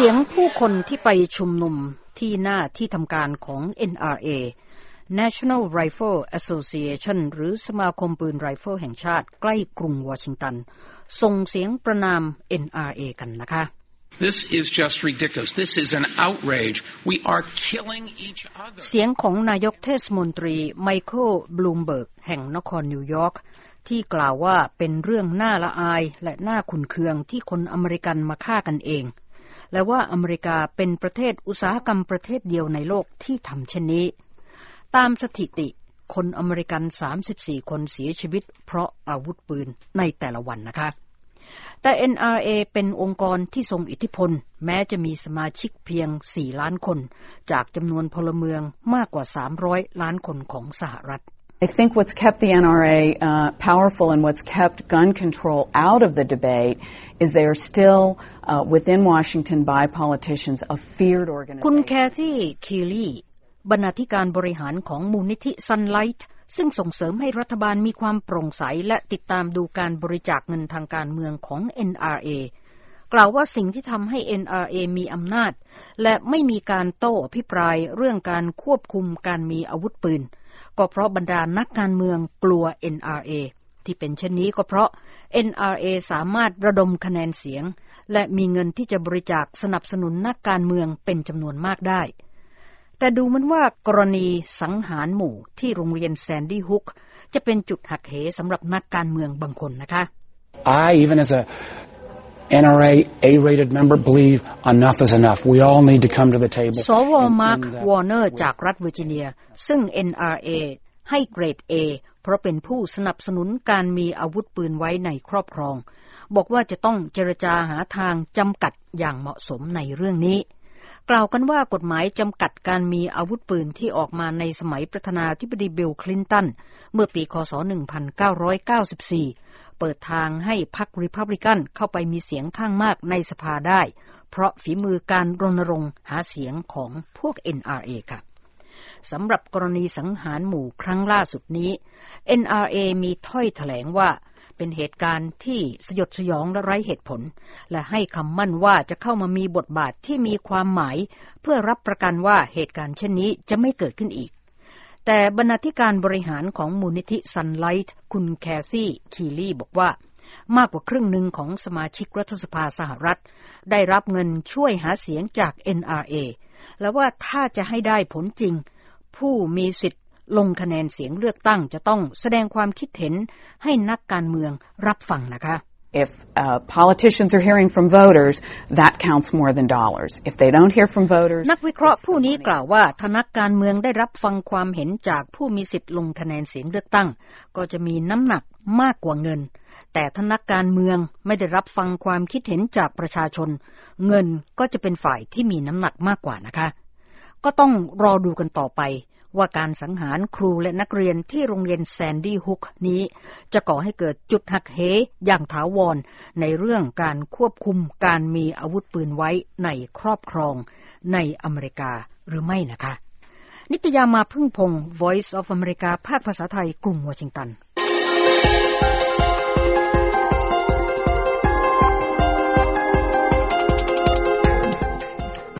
สียงผู้คนที่ไปชุมนุมที่หน้าที่ทำการของ NRA National Rifle Association หรือสมาคมปืนไรเฟิลแห่งชาติใกล้กรุงวอชิงตันส่งเสียงประณาม NRA กันนะคะ This is just ridiculous. This is an outrage. We are killing each other. เสียงของนายกเทศมนตรีไมเคิลบลูมเบิร์กแห่งนครนิวยอร์กที่กล่าวว่าเป็นเรื่องน่าละอายและน่าขุ่นเคืองที่คนอเมริกันมาฆ่ากันเองและว่าอเมริกาเป็นประเทศอุตสาหกรรมประเทศเดียวในโลกที่ทำเช่นนี้ตามสถิติคนอเมริกัน34คนเสียชีวิตเพราะอาวุธปืนในแต่ละวันนะคะแต่ NRA เป็นองค์กรที่ทรงอิทธิพลแม้จะมีสมาชิกเพียง4ล้านคนจากจำนวนพลเมืองมากกว่า300ล้านคนของสหรัฐ I think what's kept the NRA powerful and what's kept gun control out of the debate is they are still within Washington by politicians a feared organization คุณแคธีคีลีบรรณาธิการบริหารของมูลนิธิ Sunlight ซึ่งส่งเสริมให้รัฐบาลมีความโปร่งใสและติดตามดูการบริจาคเงินทางการเมืองของ NRA กล่าวว่าสิ่งที่ทำให้ NRA มีอำนาจและไม่มีการโต้อภิปรายเรื่องการควบคุมการมีอาวุธปืนก็เพราะบรรดานักการเมืองกลัว NRA ที่เป็นเช่นนี้ก็เพราะ NRA สามารถระดมคะแนนเสียงและมีเงินที่จะบริจาคสนับสนุนนักการเมืองเป็นจำนวนมากได้แต่ดูเหมือนว่ากรณีสังหารหมู่ที่โรงเรียนแซนดี้ฮุกจะเป็นจุดหักเหสำหรับนักการเมืองบางคนนะคะ even as a NRA A-rated member believe enough is enough. We all need to come to the table. สวมาร์ควอร์เนอร์จากรัฐเวอร์จิเนียซึ่ง NRA ให้เกรด A เพราะเป็นผู้สนับสนุนการมีอาวุธปืนไว้ในครอบครองบอกว่าจะต้องเจรจาหาทางจำกัดอย่างเหมาะสมในเรื่องนี้กล่าวกันว่ากฎหมายจำกัดการมีอาวุธปืนที่ออกมาในสมัยประธานาธิบดีบิลคลินตันเมื่อปีคศ1994เปิดทางให้พรรครีพับลิกันเข้าไปมีเสียงข้างมากในสภาได้เพราะฝีมือการรณรงค์หาเสียงของพวก NRA ค่ะสำหรับกรณีสังหารหมู่ครั้งล่าสุดนี้ NRA มีถ้อยแถลงว่าเป็นเหตุการณ์ที่สยดสยองและไร้เหตุผลและให้คำมั่นว่าจะเข้ามามีบทบาทที่มีความหมายเพื่อรับประกันว่าเหตุการณ์เช่นนี้จะไม่เกิดขึ้นอีกแต่บรรณาธิการบริหารของมูลนิธิ Sunlight คุณแคธีคีลีบอกว่ามากกว่าครึ่งหนึ่งของสมาชิกรัฐสภาสหรัฐได้รับเงินช่วยหาเสียงจาก NRA และว่าถ้าจะให้ได้ผลจริงผู้มีสิทธิ์ลงคะแนนเสียงเลือกตั้งจะต้องแสดงความคิดเห็นให้นักการเมืองรับฟังนะคะ If politicians are hearing from voters, that counts more than dollars. If they don't hear from voters, นักวิเคราะห์ผู้นี้กล่าวว่าถ้านักการเมืองได้รับฟังความเห็นจากผู้มีสิทธิ์ลงคะแนนเสียงเลือกตั้งก็จะมีน้ำหนักมากกว่าเงินแต่ถ้านักการเมืองไม่ได้รับฟังความคิดเห็นจากประชาชนเงินก็จะเป็นฝ่ายที่มีน้ำหนักมากกว่านะคะก็ต้องรอดูกันต่อไปว่าการสังหารครูและนักเรียนที่โรงเรียนแซนดี้ฮุกนี้จะก่อให้เกิดจุดหักเหอย่างถาวรในเรื่องการควบคุมการมีอาวุธปืนไว้ในครอบครองในอเมริกาหรือไม่นะคะนิตยามาพึ่งพงศ์ Voice of America ภาคภาษาไทยกรุงวอชิงตัน